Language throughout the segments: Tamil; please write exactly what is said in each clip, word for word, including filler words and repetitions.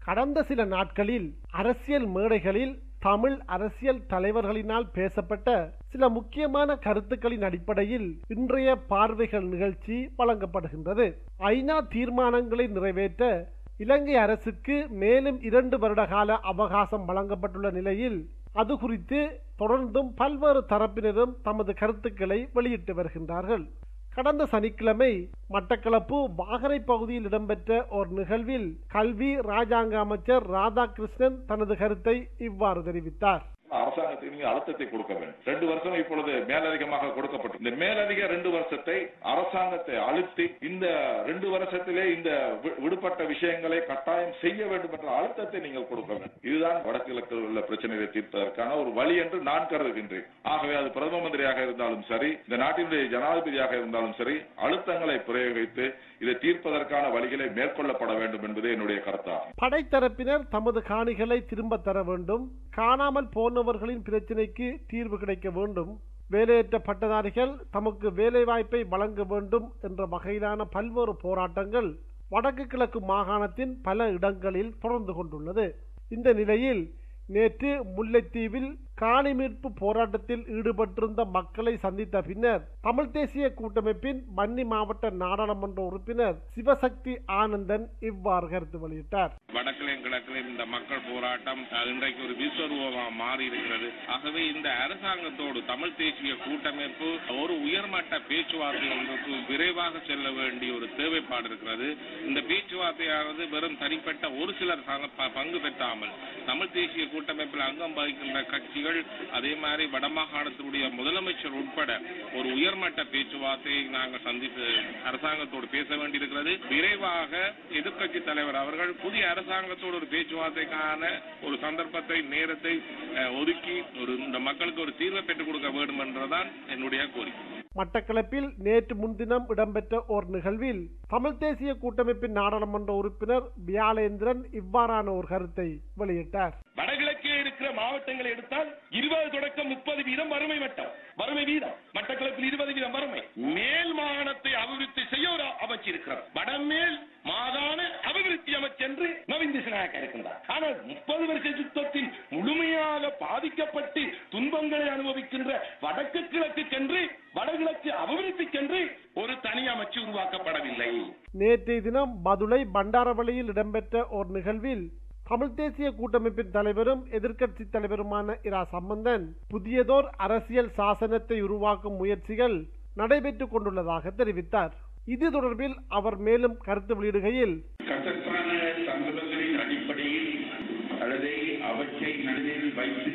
கடந்த சில நாட்களில் அரசியல் மேடைகளில் தமிழ் அரசியல் தலைவர்களினால் பேசப்பட்ட சில முக்கியமான கருத்துக்களின் அடிப்படையில் இன்றைய பார்வைகள் நிகழ்ச்சி வழங்கப்படுகின்றது. ஐநா தீர்மானங்களை நிறைவேற்ற இலங்கை அரசுக்கு மேலும் இரண்டு வருட கால அவகாசம் வழங்கப்பட்டுள்ள நிலையில் அது குறித்து தொடர்ந்தும் பல்வேறு தரப்பினரும் தமது கருத்துக்களை வெளியிட்டு வருகின்றார்கள். கடந்த சனிக்கிழமை மட்டக்களப்பு வாகரை பகுதியில் இடம்பெற்ற ஒரு நிகழ்வில் கல்வி ராஜாங்க அமைச்சர் ராதாகிருஷ்ணன் தனது கருத்தை இவ்வாறு தெரிவித்தார். அரசாங்கத்துக்கு நீங்க அழுத்தத்தை கொடுக்க வேண்டும். ரெண்டு வருஷம் இப்பொழுது மேலதிகமாக கொடுக்கப்பட்டு இந்த மேலதிக ரெண்டு வருஷத்தை அரசாங்கத்தை அழுத்தி இந்த ரெண்டு வருஷத்திலே இந்த விடுபட்ட விஷயங்களை கட்டாயம் செய்ய வேண்டும் என்ற அழுத்தத்தை நீங்கள் கொடுக்க வேண்டும். இதுதான் வடகிழக்கில் உள்ள பிரச்சனைகளை தீர்ப்பதற்கான ஒரு வழி என்று நான் கருதுகின்றேன். ஆகவே அது பிரதம மந்திரியாக இருந்தாலும் சரி, இந்த நாட்டினுடைய ஜனாதிபதியாக இருந்தாலும் சரி, அழுத்தங்களை பிரயோகித்து இதை தீர்ப்பதற்கான வழிகளை மேற்கொள்ளப்பட வேண்டும் என்பதே என்னுடைய கருத்தாகும். படைத்தரப்பினர் தமது காணிகளை திரும்ப தர வேண்டும், காணாமல் போனவர்களின் பிரச்சினைக்கு தீர்வு கிடைக்க வேண்டும், வேலையற்ற பட்டதாரிகள் தமக்கு வேலை வாய்ப்பை வழங்க வேண்டும் என்ற வகையிலான பல்வேறு போராட்டங்கள் வடக்கு கிழக்கு மாகாணத்தின் பல இடங்களில் தொடர்ந்து கொண்டுள்ளது. இந்த நிலையில் நேற்று முல்லைத்தீவில் காணி மீட்பு போராட்டத்தில் ஈடுபட்டிருந்த மக்களை சந்தித்த பின்னர் தமிழ் தேசிய கூட்டமைப்பின் வன்னி மாவட்ட நாடாளுமன்ற உறுப்பினர் சிவசக்தி ஆனந்தன் இவ்வாறு கருத்து வெளியிட்டார். வடக்கிலும் கிழக்கிலும் இந்த மக்கள் போராட்டம் இன்றைக்கு ஒரு விஸ்வரூபமாக மாறி இருக்கிறது. ஆகவே இந்த அரசாங்கத்தோடு தமிழ் தேசிய கூட்டமைப்பு ஒரு உயர்மட்ட பேச்சுவார்த்தை ஒன்றுக்கு விரைவாக செல்ல வேண்டிய ஒரு தேவைப்பாடு இருக்கிறது. இந்த பேச்சுவார்த்தையானது வெறும் தனிப்பட்ட ஒரு சிலர் பங்கு பெற்றாமல் தமிழ் தேசிய கூட்டமைப்பில் அங்கம் வகிக்கின்ற கட்சிகள், அதே மாதிரி வடமாகாணத்தினுடைய முதலமைச்சர் உட்பட ஒரு உயர்மட்ட பேச்சுவார்த்தையை நாங்கள் சந்தித்து அரசாங்கத்தோடு பேச வேண்டியிருக்கிறது. விரைவாக எதிர்க்கட்சி தலைவர் அவர்கள் புதிய அரசாங்கத்தோடு ஒரு பேச்சுவார்த்தைக்கான ஒரு சந்தர்ப்பத்தை, நேரத்தை ஒதுக்கி ஒரு இந்த மக்களுக்கு ஒரு தீர்வை பெற்றுக் கொடுக்க வேண்டும் என்றுதான் என்னுடைய கோரிக்கை. மட்டக்களப்பில் நேற்று முன்தினம் இடம்பெற்ற ஒரு நிகழ்வில் தமிழ் தேசிய கூட்டமைப்பின் நாடாளுமன்ற உறுப்பினர் வியாழேந்திரன் இவ்வாறான ஒரு கருத்தை வெளியிட்டார். வடகிழக்கில் இருக்கிற மாவட்டங்களை எடுத்தால் இருபது தொடக்கம் முப்பது வீதம் வறுமை மட்டம், வறுமை வீதம். மட்டக்களப்பில் இருபது வீதம் வறுமை. மேல் மாகாணத்தை அபிவிருத்தி செய்ய ஒரு அமைச்சு இருக்கிறார். வடமேல் மாகாண அபிவிருத்தி அமைச்சு என்று நவீன் திசுநாயக்க இருக்கின்றார். ஆனால் முப்பது வருஷ யுத்தத்தில் முழுமையாக பாதிக்கப்பட்டு துன்பங்களை அனுபவிக்கின்ற வடக்கு கிழக்கு சென்று வடகிழக்கு அபிவிருத்திக்கென்று ஒரு தனி அமைச்சு உருவாக்கப்படவில்லை. நேற்றைய தினம் பதுளை பண்டாரவளியில் இடம்பெற்ற ஒரு நிகழ்வில் தமிழ் தேசிய கூட்டமைப்பின் தலைவரும் எதிர்க்கட்சி தலைவருமான இரா சம்பந்தன் புதியதோர் அரசியல் சாசனத்தை உருவாக்கும் முயற்சிகள் நடைபெற்றுக் கொண்டுள்ளதாக தெரிவித்தார். இது தொடர்பில் அவர் மேலும் கருத்து வெளியிடுகையில், கசப்பான சம்பவங்களின் அடிப்படையில் அல்லது அவற்றை நடுவில் வைத்து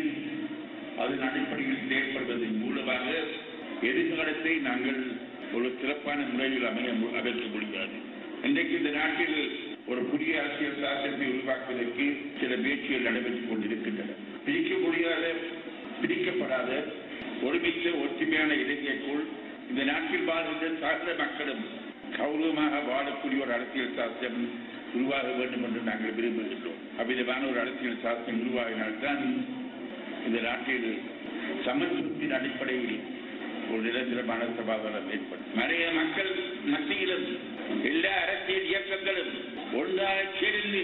அதன் அடிப்படையில் செயல்படுவதன் மூலமாக எதிர்காலத்தை நாங்கள் ஒரு சிறப்பான முறையில் அமைய அமைக்க முடியாது. இன்றைக்கு இந்த நாட்டில் ஒரு புதிய அரசியல் சாசனத்தை உருவாக்குவதற்கு சில முயற்சிகள் நடைபெற்றுக் கொண்டிருக்கின்றன. பிரிக்க முடியாத, பிரிக்கப்படாத ஒருமித்த ஒற்றுமையான இலங்கைக்குள் இந்த நாட்டில் வாழ்கின்ற சாதாரண மக்களும் கௌரவமாக வாழக்கூடிய ஒரு அரசியல் சாசனம் உருவாக வேண்டும் என்று நாங்கள் விரும்புகின்றோம். அவ்விதமான ஒரு அரசியல் சாசனம் உருவாகினால்தான் இந்த நாட்டில் சமத்துவத்தின் அடிப்படையில் ஒரு நிரந்தரமான சமாதானம் ஏற்படும். நிறைய மக்கள் மத்தியிலும் எல்லா அரசியல் இயக்கங்களும் ஒன்றாக சேர்ந்து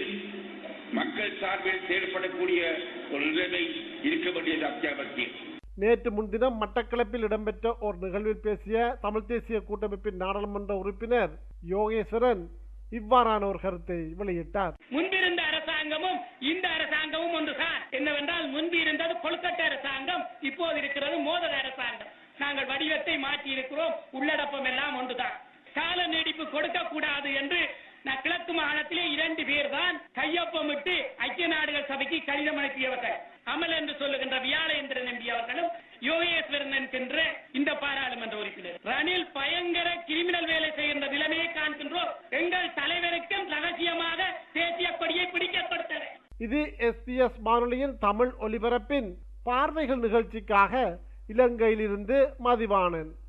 மக்கள் சார்பில் செயல்படக்கூடிய ஒரு நிலைமை இருக்க வேண்டியது அத்தியாவசியம். நேற்று முன்தினம் மட்டக்களப்பில் இடம்பெற்ற ஒரு நிகழ்வில் பேசிய தமிழ் தேசிய கூட்டமைப்பின் நாடாளுமன்ற உறுப்பினர் யோகேஸ்வரன் இவ்வாறான ஒரு கருத்தை வெளியிட்டார். முன்பிருந்த அரசாங்கமும் இந்த அரசாங்கமும் ஒன்றுதான். என்னவென்றால் முன்பு இருந்தது கொழுக்கட்டை அரசாங்கம், இப்போது இருக்கிறது மோதல் அரசாங்கம். நாங்கள் வடிவத்தை மாற்றி இருக்கிறோம், உள்ளடப்பம் எல்லாம் ஒன்றுதான். கால நீடிப்பு கொடுக்க கூடாது என்று கிழக்கு மாகாணத்திலே இரண்டு பேர் தான் கையொப்பமிட்டு ஐக்கிய நாடுகள் சபைக்கு கடிதம் அனுப்பியவர்கள். அமல் என்று சொல்லுகின்ற வியாழேந்திரன் எம்பி அவர்களும் யோகேஸ்வரன் என்கின்ற இந்த பாராளுமன்ற உறுப்பினர். ரணில் பயங்கர கிரிமினல் வேலை செய்கின்ற நிலைமையை காண்கின்றோம். எங்கள் தலைவருக்கும் ரகசியமாக தேசிய கொடியை பிடிக்கப்படுத்தது. இது எஸ் பி எஸ் வானொலியின் தமிழ் ஒலிபரப்பின் பார்வைகள் நிகழ்ச்சிக்காக இலங்கையிலிருந்து மதிவாணன்.